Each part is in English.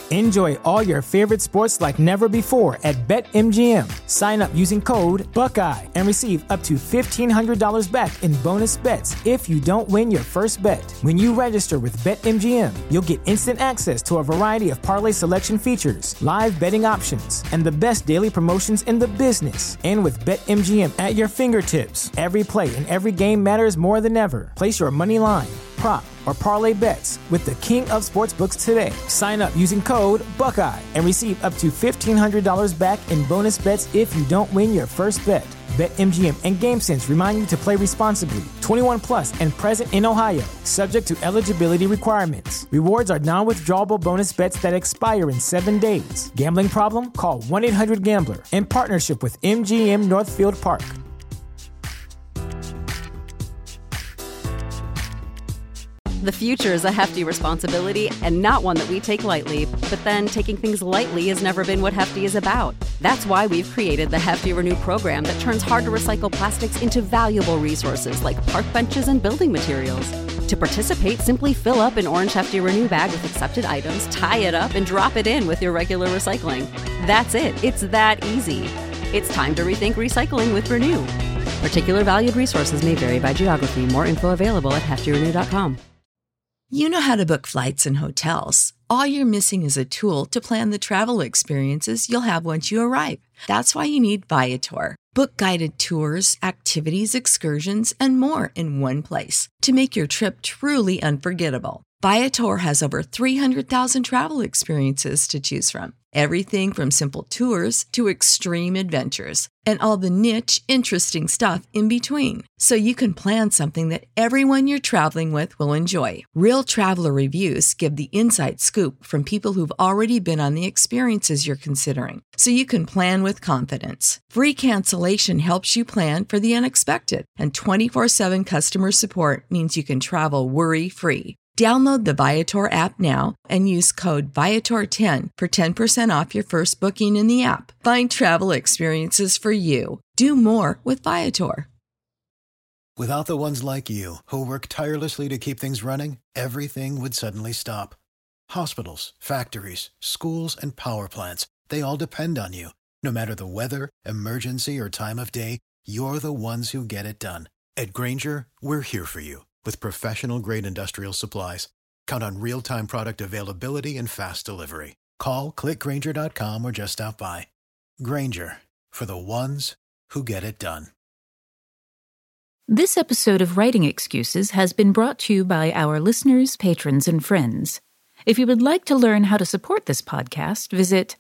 Enjoy all your favorite sports like never before at BetMGM. Sign up using code Buckeye and receive up to $1,500 back in bonus bets if you don't win your first bet. When you register with BetMGM, you'll get instant access to a variety of parlay selection features, live betting options, and the best daily promotions in the business. And with BetMGM at your fingertips, every play and every game matters more than ever. Place your money line, prop, or parlay bets with the king of sportsbooks today. Sign up using code Buckeye and receive up to $1,500 back in bonus bets if you don't win your first bet. BetMGM and GameSense remind you to play responsibly. 21 plus and present in Ohio, subject to eligibility requirements. Rewards are non-withdrawable bonus bets that expire in 7 days. Gambling problem? Call 1-800-GAMBLER. In partnership with MGM Northfield Park. The future is a hefty responsibility and not one that we take lightly. But then taking things lightly has never been what Hefty is about. That's why we've created the Hefty Renew program that turns hard-to-recycle plastics into valuable resources like park benches and building materials. To participate, simply fill up an orange Hefty Renew bag with accepted items, tie it up, and drop it in with your regular recycling. That's it. It's that easy. It's time to rethink recycling with Renew. Particular valued resources may vary by geography. More info available at heftyrenew.com. You know how to book flights and hotels. All you're missing is a tool to plan the travel experiences you'll have once you arrive. That's why you need Viator. Book guided tours, activities, excursions, and more in one place to make your trip truly unforgettable. Viator has over 300,000 travel experiences to choose from. Everything from simple tours to extreme adventures and all the niche, interesting stuff in between. So you can plan something that everyone you're traveling with will enjoy. Real traveler reviews give the inside scoop from people who've already been on the experiences you're considering. So you can plan with confidence. Free cancellation helps you plan for the unexpected. And 24/7 customer support means you can travel worry-free. Download the Viator app now and use code Viator10 for 10% off your first booking in the app. Find travel experiences for you. Do more with Viator. Without the ones like you, who work tirelessly to keep things running, everything would suddenly stop. Hospitals, factories, schools, and power plants, they all depend on you. No matter the weather, emergency, or time of day, you're the ones who get it done. At Grainger, we're here for you. With professional-grade industrial supplies, count on real-time product availability and fast delivery. Call, click Grainger.com, or just stop by. Grainger, for the ones who get it done. This episode of Writing Excuses has been brought to you by our listeners, patrons, and friends. If you would like to learn how to support this podcast, visit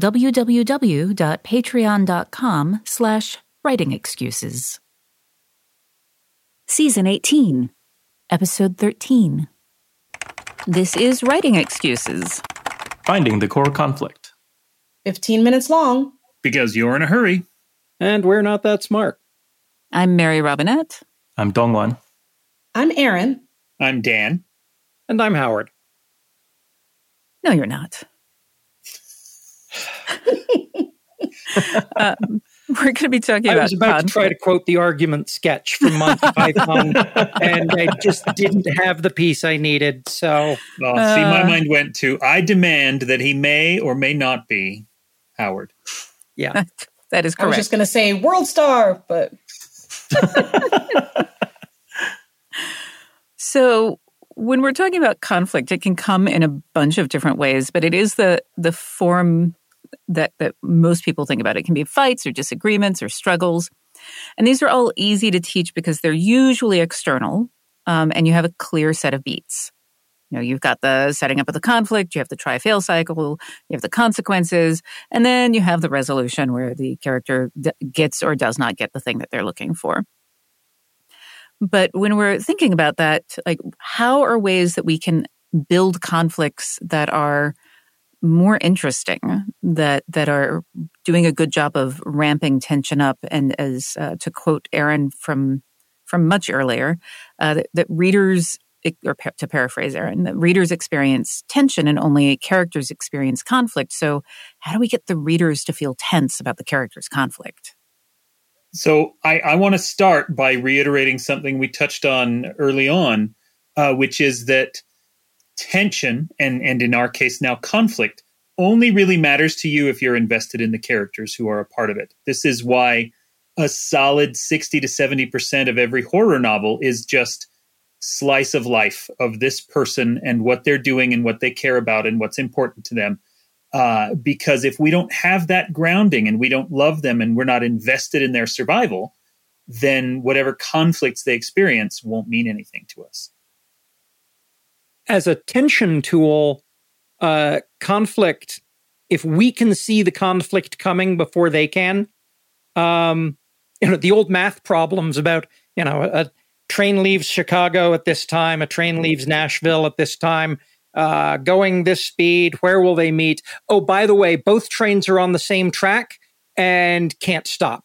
www.patreon.com/writingexcuses. Season 18. Episode 13. This is Writing Excuses. Finding the core conflict. 15 minutes long. Because you're in a hurry. And we're not that smart. I'm Mary Robinette. I'm Dongwan. I'm Aaron. I'm Dan. And I'm Howard. No, you're not. We're going to be talking about I was about to try to quote the argument sketch from Monty Python, and I just didn't have the piece I needed, so... my mind went to, I demand that he may or may not be Howard. Yeah. That is correct. I was just going to say World Star, but... So when we're talking about conflict, it can come in a bunch of different ways, but it is the form that most people think about. It can be fights or disagreements or struggles. And these are all easy to teach because they're usually external, and you have a clear set of beats. You know, you've got the setting up of the conflict, you have the try-fail cycle, you have the consequences, and then you have the resolution where the character gets or does not get the thing that they're looking for. But when we're thinking about that, like, how are ways that we can build conflicts that are more interesting, that are doing a good job of ramping tension up, and as to quote Aaron from much earlier, that readers, or to paraphrase Aaron, that readers experience tension and only characters experience conflict. So how do we get the readers to feel tense about the character's conflict? So I want to start by reiterating something we touched on early on, which is that tension, and in our case now conflict, only really matters to you if you're invested in the characters who are a part of it. This is why a solid 60 to 70% of every horror novel is just slice of life of this person and what they're doing and what they care about and what's important to them. Because if we don't have that grounding and we don't love them and we're not invested in their survival, then whatever conflicts they experience won't mean anything to us. As a tension tool, conflict, if we can see the conflict coming before they can, the old math problems about, a train leaves Chicago at this time, a train leaves Nashville at this time, going this speed, where will they meet? Oh, by the way, both trains are on the same track and can't stop.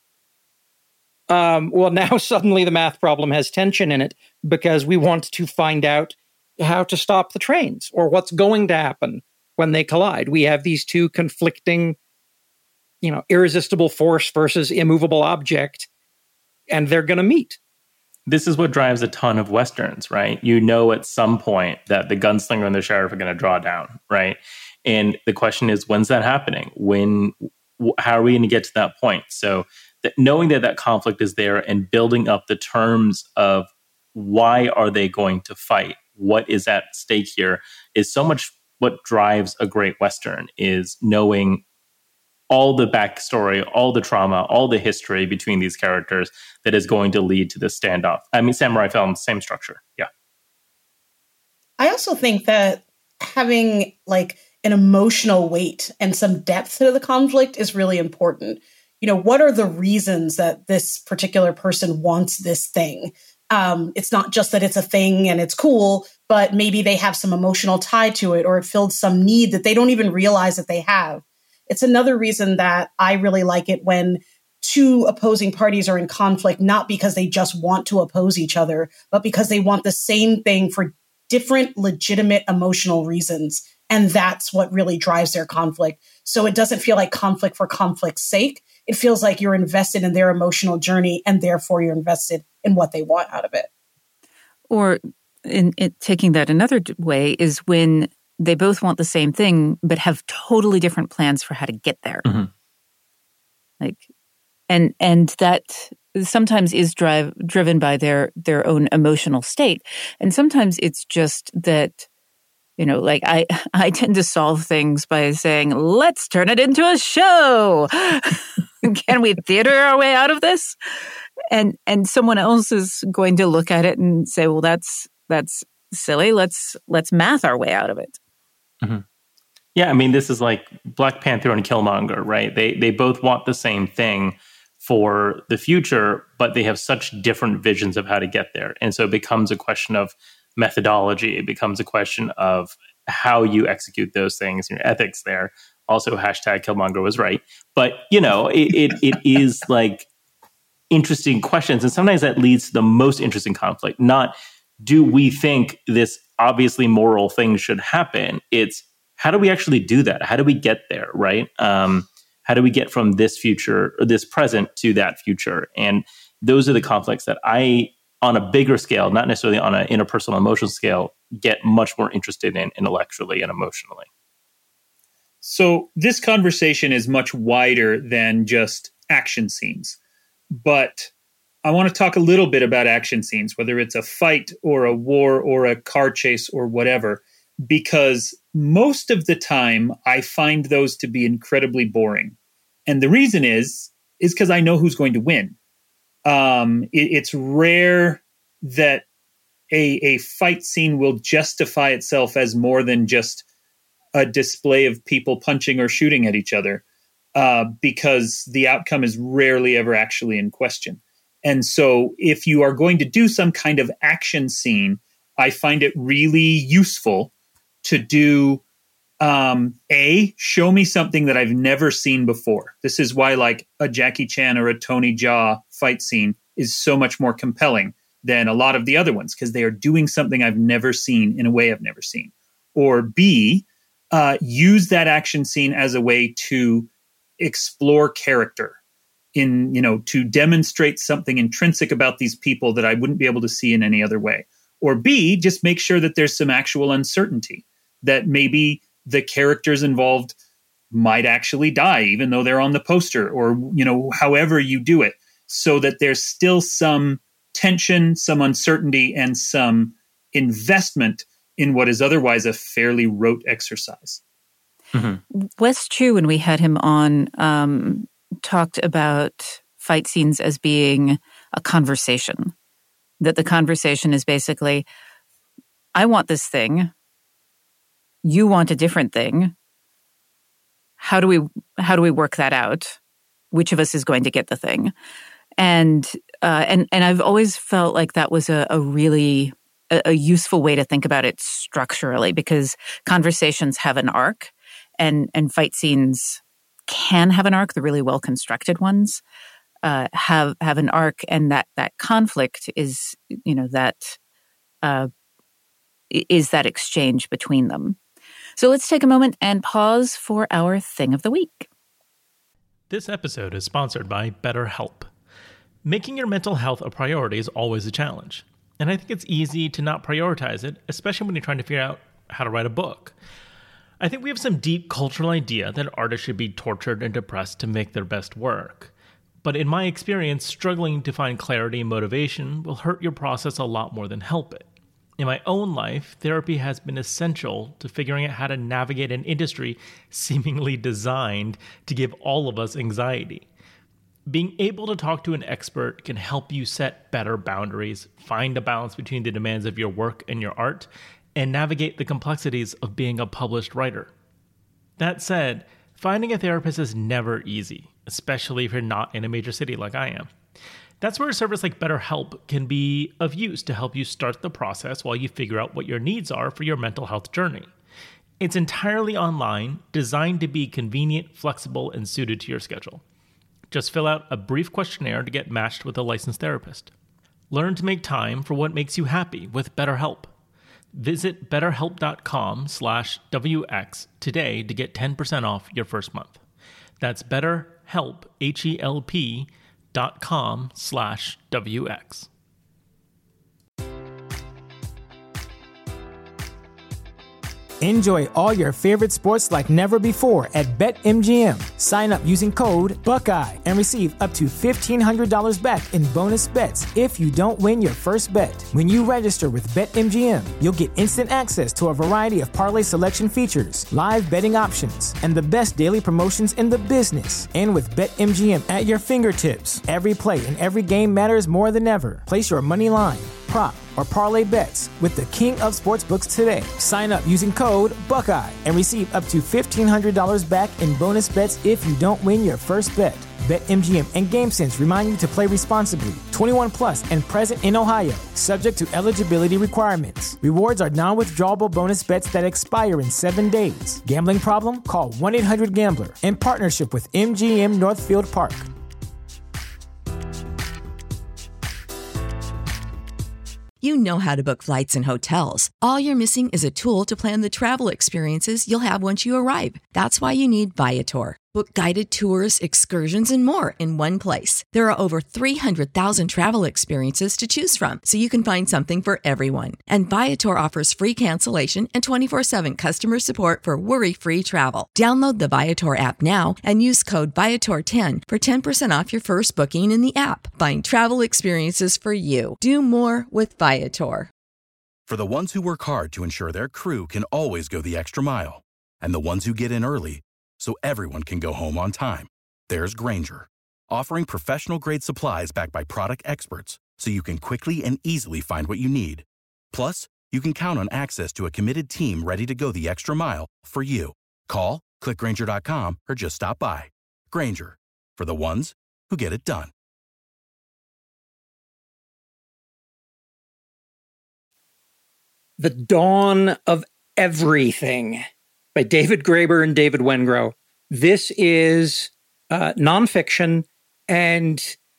Well, now suddenly the math problem has tension in it because we want to find out how to stop the trains or what's going to happen when they collide. We have these two conflicting, irresistible force versus immovable object, and they're going to meet. This is what drives a ton of Westerns, right? At some point that the gunslinger and the sheriff are going to draw down, right? And the question is, when's that happening? How are we going to get to that point? So knowing that conflict is there and building up the terms of why are they going to fight? What is at stake here is so much what drives a great Western, is knowing all the backstory, all the trauma, all the history between these characters that is going to lead to this standoff. I mean, samurai films, same structure. Yeah. I also think that having like an emotional weight and some depth to the conflict is really important. What are the reasons that this particular person wants this thing? It's not just that it's a thing and it's cool, but maybe they have some emotional tie to it, or it filled some need that they don't even realize that they have. It's another reason that I really like it when two opposing parties are in conflict, not because they just want to oppose each other, but because they want the same thing for different legitimate emotional reasons. And that's what really drives their conflict. So it doesn't feel like conflict for conflict's sake. It feels like you're invested in their emotional journey, and therefore you're invested in what they want out of it. Or in taking that another way is when they both want the same thing, but have totally different plans for how to get there. Mm-hmm. And that sometimes is driven by their own emotional state. And sometimes it's just that, I tend to solve things by saying, let's turn it into a show. Can we theater our way out of this? And someone else is going to look at it and say, well, that's silly. Let's math our way out of it. Mm-hmm. Yeah, I mean, this is like Black Panther and Killmonger, right? They both want the same thing for the future, but they have such different visions of how to get there. And so it becomes a question of methodology. It becomes a question of how you execute those things, ethics there. Also, hashtag Killmonger was right. But, it is like interesting questions. And sometimes that leads to the most interesting conflict. Not, do we think this obviously moral thing should happen? It's, how do we actually do that? How do we get there, right? How do we get from this future or this present to that future? And those are the conflicts that I, on a bigger scale, not necessarily on an interpersonal emotional scale, get much more interested in intellectually and emotionally. So this conversation is much wider than just action scenes. But I want to talk a little bit about action scenes, whether it's a fight or a war or a car chase or whatever, because most of the time I find those to be incredibly boring. And the reason is because I know who's going to win. It's rare that a fight scene will justify itself as more than just a display of people punching or shooting at each other, because the outcome is rarely ever actually in question. And so if you are going to do some kind of action scene, I find it really useful to do, show me something that I've never seen before. This is why like a Jackie Chan or a Tony Jaa fight scene is so much more compelling than a lot of the other ones, because they are doing something I've never seen in a way I've never seen. Or B, use that action scene as a way to explore character, to demonstrate something intrinsic about these people that I wouldn't be able to see in any other way. Or B, just make sure that there's some actual uncertainty, that maybe the characters involved might actually die, even though they're on the poster, or, however you do it, so that there's still some tension, some uncertainty, and some investment in what is otherwise a fairly rote exercise. Mm-hmm. Wes Chu, when we had him on, talked about fight scenes as being a conversation. That the conversation is basically, I want this thing, you want a different thing. How do we work that out? Which of us is going to get the thing? And I've always felt like that was a really useful way to think about it structurally, because conversations have an arc, and fight scenes can have an arc. The really well constructed ones have an arc, and that conflict is that exchange between them. So let's take a moment and pause for our thing of the week. This episode is sponsored by BetterHelp. Making your mental health a priority is always a challenge. And I think it's easy to not prioritize it, especially when you're trying to figure out how to write a book. I think we have some deep cultural idea that artists should be tortured and depressed to make their best work. But in my experience, struggling to find clarity and motivation will hurt your process a lot more than help it. In my own life, therapy has been essential to figuring out how to navigate an industry seemingly designed to give all of us anxiety. Being able to talk to an expert can help you set better boundaries, find a balance between the demands of your work and your art, and navigate the complexities of being a published writer. That said, finding a therapist is never easy, especially if you're not in a major city like I am. That's where a service like BetterHelp can be of use to help you start the process while you figure out what your needs are for your mental health journey. It's entirely online, designed to be convenient, flexible, and suited to your schedule. Just fill out a brief questionnaire to get matched with a licensed therapist. Learn to make time for what makes you happy with BetterHelp. Visit betterhelp.com/WX today to get 10% off your first month. That's BetterHelp, HELP.com/WX. Enjoy all your favorite sports like never before at BetMGM. Sign up using code Buckeye and receive up to $1,500 back in bonus bets if you don't win your first bet. When you register with BetMGM, you'll get instant access to a variety of parlay selection features, live betting options, and the best daily promotions in the business. And with BetMGM at your fingertips, every play and every game matters more than ever. Place your money line, prop, or parlay bets with the king of sportsbooks today. Sign up using code Buckeye and receive up to $1,500 back in bonus bets if you don't win your first bet. BetMGM and GameSense remind you to play responsibly. 21 plus and present in Ohio, subject to eligibility requirements. Rewards are non-withdrawable bonus bets that expire in 7 days. Gambling problem? Call 1-800-GAMBLER in partnership with MGM Northfield Park. You know how to book flights and hotels. All you're missing is a tool to plan the travel experiences you'll have once you arrive. That's why you need Viator. Book guided tours, excursions, and more in one place. There are over 300,000 travel experiences to choose from, so you can find something for everyone. And Viator offers free cancellation and 24/7 customer support for worry-free travel. Download the Viator app now and use code Viator10 for 10% off your first booking in the app. Find travel experiences for you. Do more with Viator. For the ones who work hard to ensure their crew can always go the extra mile, and the ones who get in early so everyone can go home on time, there's Grainger, offering professional-grade supplies backed by product experts so you can quickly and easily find what you need. Plus, you can count on access to a committed team ready to go the extra mile for you. Call, click Grainger.com, or just stop by. Grainger, for the ones who get it done. The Dawn of Everything by David Graeber and David Wengrow. This is nonfiction and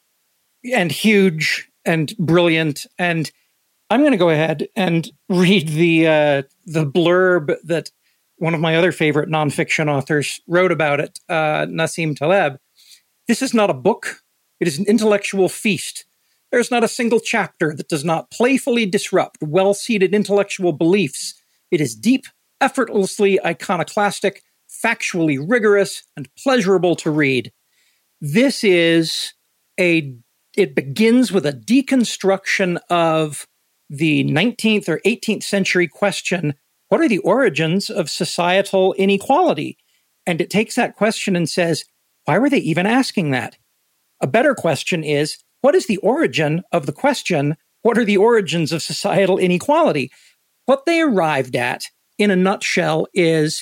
huge and brilliant. And I'm going to go ahead and read the blurb that one of my other favorite nonfiction authors wrote about it, Nassim Taleb. This is not a book. It is an intellectual feast. There's not a single chapter that does not playfully disrupt well-seated intellectual beliefs. It is deep, effortlessly iconoclastic, factually rigorous, and pleasurable to read. This is it begins with a deconstruction of the 19th or 18th century question, what are the origins of societal inequality? And it takes that question and says, why were they even asking that? A better question is, what is the origin of the question, what are the origins of societal inequality? What they arrived at, in a nutshell, is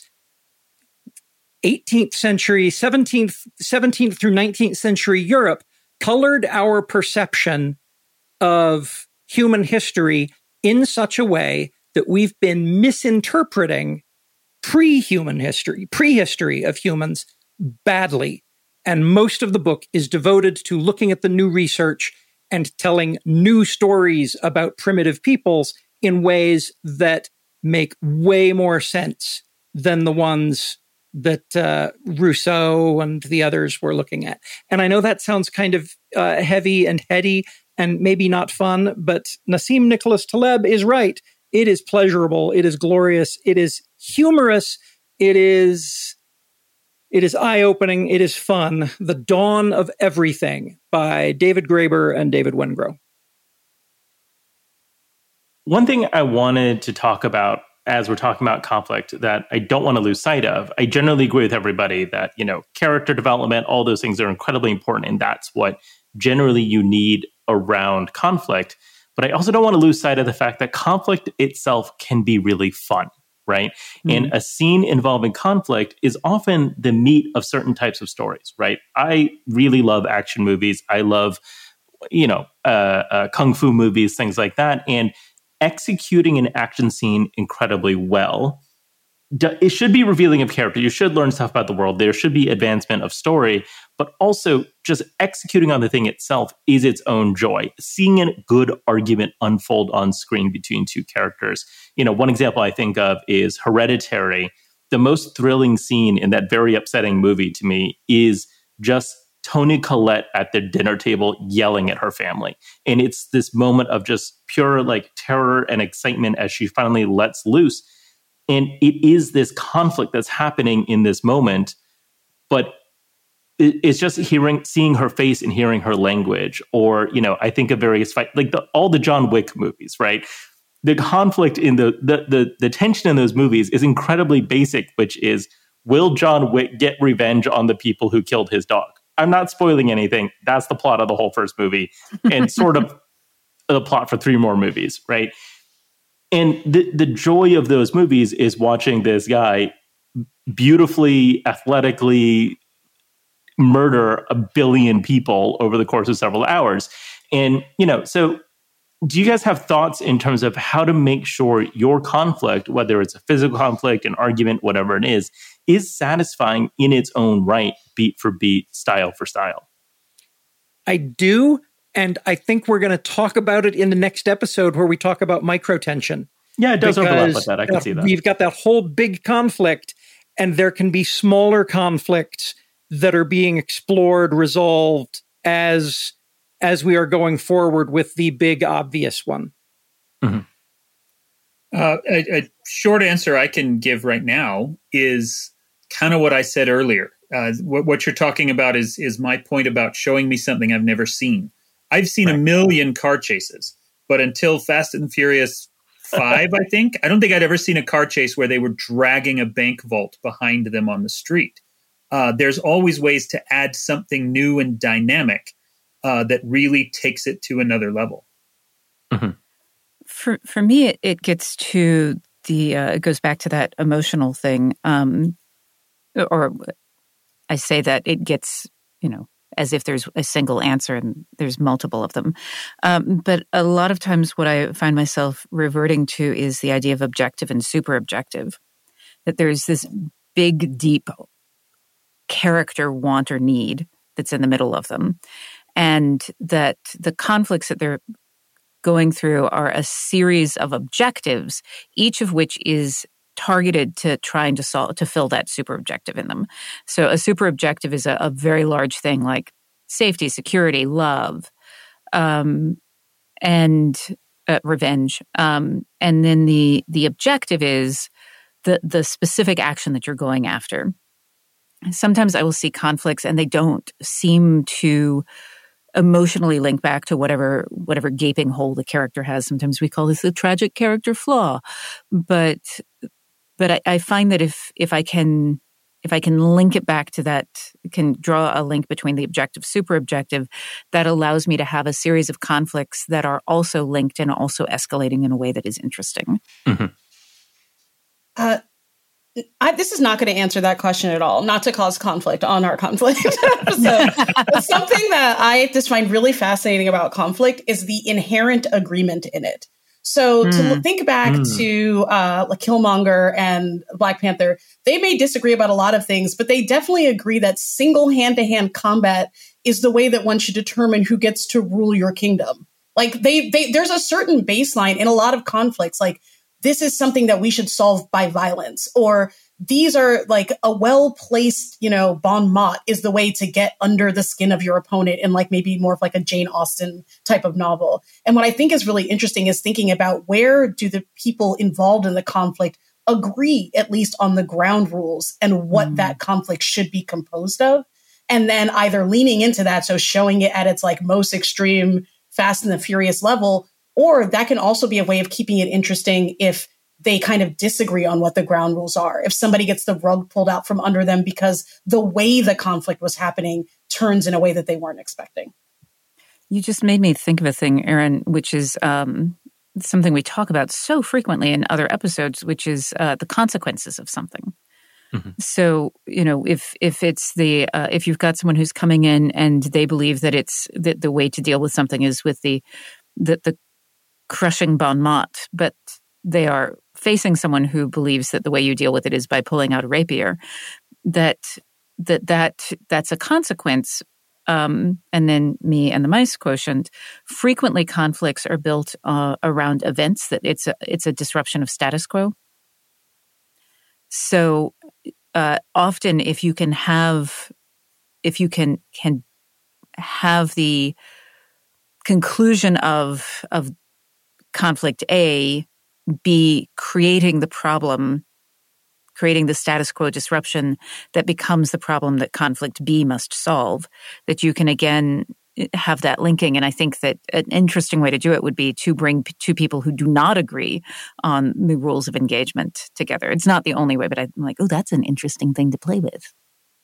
18th century, 17th through 19th century Europe colored our perception of human history in such a way that we've been misinterpreting prehistory of humans badly. And most of the book is devoted to looking at the new research and telling new stories about primitive peoples in ways that make way more sense than the ones that Rousseau and the others were looking at. And I know that sounds kind of heavy and heady and maybe not fun, but Nassim Nicholas Taleb is right. It is pleasurable. It is glorious. It is humorous. It is eye-opening. It is fun. The Dawn of Everything by David Graeber and David Wengrow. One thing I wanted to talk about as we're talking about conflict that I don't want to lose sight of, I generally agree with everybody that, character development, all those things are incredibly important. And that's what generally you need around conflict. But I also don't want to lose sight of the fact that conflict itself can be really fun, right? Mm-hmm. And a scene involving conflict is often the meat of certain types of stories, right? I really love action movies. I love, kung fu movies, things like that. And executing an action scene incredibly well, it should be revealing of character. You should learn stuff about the world. There should be advancement of story, but also just executing on the thing itself is its own joy. Seeing a good argument unfold on screen between two characters. One example I think of is Hereditary. The most thrilling scene in that very upsetting movie to me is just Toni Collette at the dinner table yelling at her family. And it's this moment of just pure terror and excitement as she finally lets loose. And it is this conflict that's happening in this moment, but it's just seeing her face and hearing her language. Or, I think of various fights, all the John Wick movies, right? The conflict in the tension in those movies is incredibly basic, which is, will John Wick get revenge on the people who killed his dog? I'm not spoiling anything. That's the plot of the whole first movie and sort of the plot for 3 more movies, right? And the joy of those movies is watching this guy beautifully, athletically murder 1 billion people over the course of several hours. And, so do you guys have thoughts in terms of how to make sure your conflict, whether it's a physical conflict, an argument, whatever it is satisfying in its own right, beat for beat, style for style? I do. And I think we're going to talk about it in the next episode where we talk about microtension. Yeah, it does overlap with that. I can see that. We've got that whole big conflict, and there can be smaller conflicts that are being explored, resolved as we are going forward with the big obvious one. Mm-hmm. A short answer I can give right now is kind of what I said earlier. What you're talking about is my point about showing me something I've never seen. I've seen a million car chases, but until Fast and Furious 5, I don't think I'd ever seen a car chase where they were dragging a bank vault behind them on the street. There's always ways to add something new and dynamic that really takes it to another level. Mm-hmm. For me, it gets to it goes back to that emotional thing. Or I say that it gets, as if there's a single answer and there's multiple of them. But a lot of times what I find myself reverting to is the idea of objective and super objective, that there's this big, deep character want or need that's in the middle of them. And that the conflicts that they're going through are a series of objectives, each of which is targeted to trying to fill that super objective in them. So a super objective is a very large thing like safety, security, love, and revenge. And then the objective is the specific action that you're going after. Sometimes I will see conflicts and they don't seem to emotionally link back to whatever gaping hole the character has. Sometimes we call this a tragic character flaw. But I find that if I can link it back to that, can draw a link between the objective, super objective, that allows me to have a series of conflicts that are also linked and also escalating in a way that is interesting. Mm-hmm. This is not going to answer that question at all, not to cause conflict on our conflict. Something that I just find really fascinating about conflict is the inherent agreement in it. So to think back to Killmonger and Black Panther, they may disagree about a lot of things, but they definitely agree that single hand-to-hand combat is the way that one should determine who gets to rule your kingdom. Like there's a certain baseline in a lot of conflicts, like this is something that we should solve by violence, or these are like a well-placed, bon mot is the way to get under the skin of your opponent in like maybe more of like a Jane Austen type of novel. And what I think is really interesting is thinking about where do the people involved in the conflict agree, at least on the ground rules and what that conflict should be composed of. And then either leaning into that, so showing it at its like most extreme Fast and the Furious level, or that can also be a way of keeping it interesting if they kind of disagree on what the ground rules are. If somebody gets the rug pulled out from under them because the way the conflict was happening turns in a way that they weren't expecting. You just made me think of a thing, Erin, which is something we talk about so frequently in other episodes, which is the consequences of something. Mm-hmm. So, if it's if you've got someone who's coming in and they believe that it's that the way to deal with something is with the crushing bon mot, but they are facing someone who believes that the way you deal with it is by pulling out a rapier, that's a consequence. And then me and the mice quotient, frequently conflicts are built around events that it's a disruption of status quo. So often if you can have the conclusion of conflict A be creating the problem, creating the status quo disruption that becomes the problem that conflict B must solve, that you can again have that linking. And I think that an interesting way to do it would be to bring two people who do not agree on the rules of engagement together. It's not the only way, but I'm like, oh, that's an interesting thing to play with.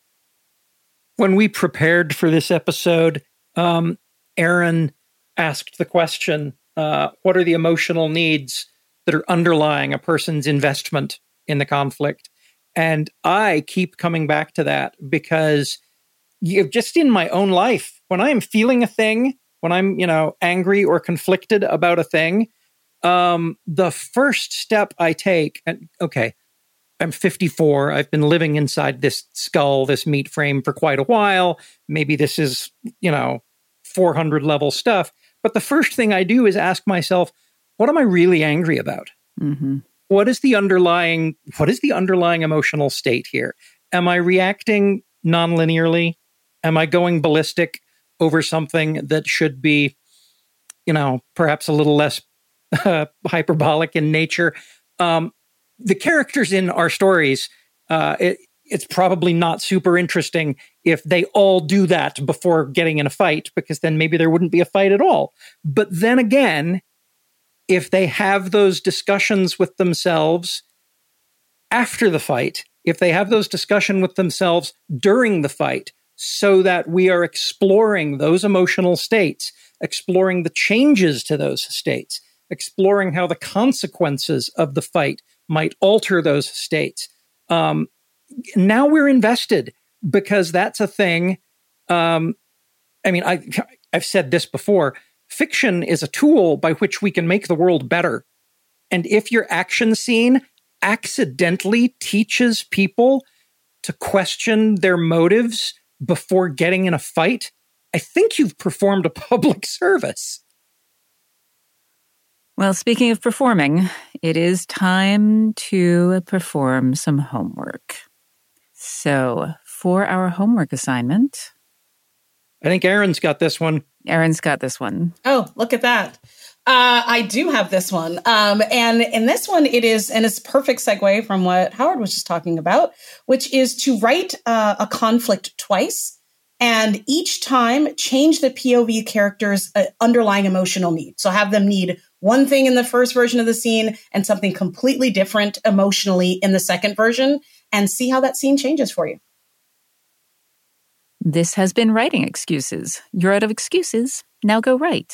When we prepared for this episode, Erin asked the question, what are the emotional needs that are underlying a person's investment in the conflict? And I keep coming back to that because just in my own life, when I'm feeling a thing, when I'm, angry or conflicted about a thing, the first step I take, and okay, I'm 54. I've been living inside this skull, this meat frame for quite a while. Maybe this is, 400 level stuff. But the first thing I do is ask myself, what am I really angry about? Mm-hmm. What is the underlying emotional state here? Am I reacting non-linearly? Am I going ballistic over something that should be, perhaps a little less hyperbolic in nature? The characters in our stories, it's probably not super interesting if they all do that before getting in a fight, because then maybe there wouldn't be a fight at all. But then again, if they have those discussions with themselves after the fight, if they have those discussions with themselves during the fight, so that we are exploring those emotional states, exploring the changes to those states, exploring how the consequences of the fight might alter those states. Now we're invested, because that's a thing. I've said this before. Fiction is a tool by which we can make the world better. And if your action scene accidentally teaches people to question their motives before getting in a fight, I think you've performed a public service. Well, speaking of performing, it is time to perform some homework. So, for our homework assignment, I think Erin's got this one. Erin's got this one. Oh, look at that. I do have this one. And in this one, it's a perfect segue from what Howard was just talking about, which is to write a conflict twice. And each time change the POV character's underlying emotional need. So have them need one thing in the first version of the scene and something completely different emotionally in the second version, and see how that scene changes for you. This has been Writing Excuses. You're out of excuses. Now go write.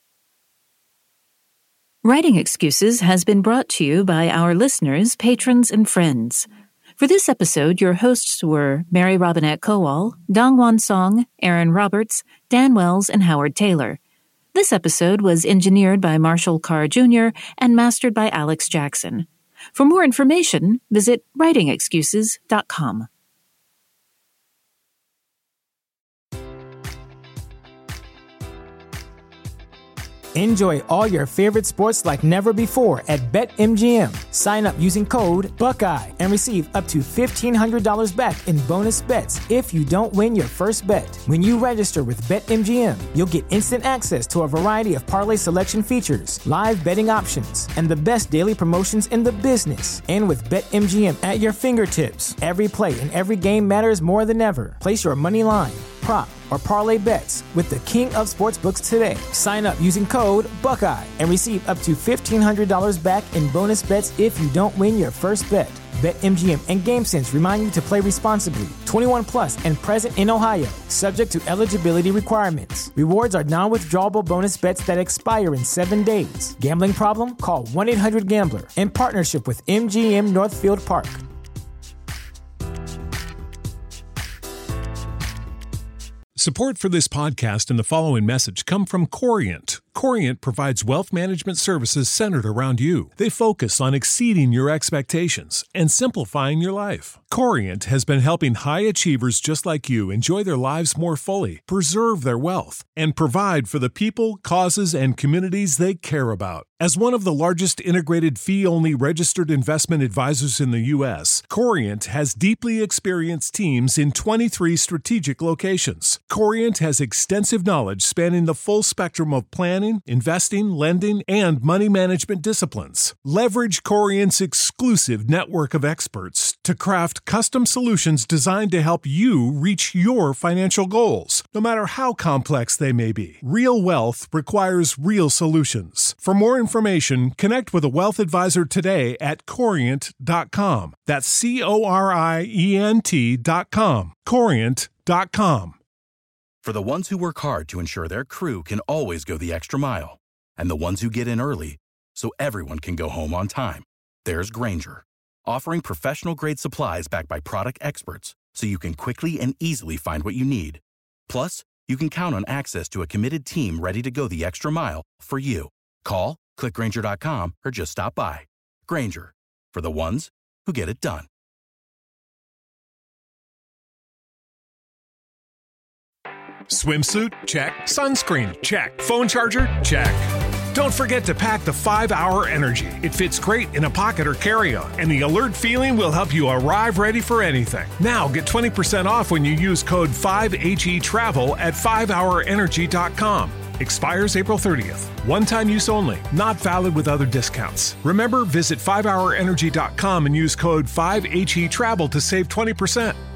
Writing Excuses has been brought to you by our listeners, patrons, and friends. For this episode, your hosts were Mary Robinette Kowal, Dongwon Song, Aaron Roberts, Dan Wells, and Howard Taylor. This episode was engineered by Marshall Carr Jr. and mastered by Alex Jackson. For more information, visit writingexcuses.com. Enjoy all your favorite sports like never before at BetMGM. Sign up using code Buckeye and receive up to $1,500 back in bonus bets if you don't win your first bet. When you register with BetMGM, you'll get instant access to a variety of parlay selection features, live betting options, and the best daily promotions in the business. And with BetMGM at your fingertips, every play and every game matters more than ever. Place your money line, prop, or parlay bets with the king of sportsbooks today. Sign up using code Buckeye and receive up to $1,500 back in bonus bets if you don't win your first bet. BetMGM and GameSense remind you to play responsibly. 21 plus and present in Ohio, subject to eligibility requirements. Rewards are non-withdrawable bonus bets that expire in 7 days. Gambling problem? Call 1-800-GAMBLER. In partnership with MGM Northfield Park. Support for this podcast and the following message come from Corient. Corient provides wealth management services centered around you. They focus on exceeding your expectations and simplifying your life. Corient has been helping high achievers just like you enjoy their lives more fully, preserve their wealth, and provide for the people, causes, and communities they care about. As one of the largest integrated fee-only registered investment advisors in the U.S., Corient has deeply experienced teams in 23 strategic locations. Corient has extensive knowledge spanning the full spectrum of planning, investing, lending, and money management disciplines. Leverage Corient's exclusive network of experts to craft custom solutions designed to help you reach your financial goals, no matter how complex they may be. Real wealth requires real solutions. For more information, connect with a wealth advisor today at Corient.com. That's Corient.com. Corient.com. For the ones who work hard to ensure their crew can always go the extra mile, and the ones who get in early so everyone can go home on time, there's Grainger, offering professional-grade supplies backed by product experts so you can quickly and easily find what you need. Plus, you can count on access to a committed team ready to go the extra mile for you. Call, click Grainger.com, or just stop by. Grainger, for the ones who get it done. Swimsuit? Check. Sunscreen? Check. Phone charger? Check. Don't forget to pack the 5-Hour Energy. It fits great in a pocket or carry-on, and the alert feeling will help you arrive ready for anything. Now get 20% off when you use code 5HETRAVEL at 5hourenergy.com. Expires April 30th. One-time use only. Not valid with other discounts. Remember, visit 5hourenergy.com and use code 5HETRAVEL to save 20%.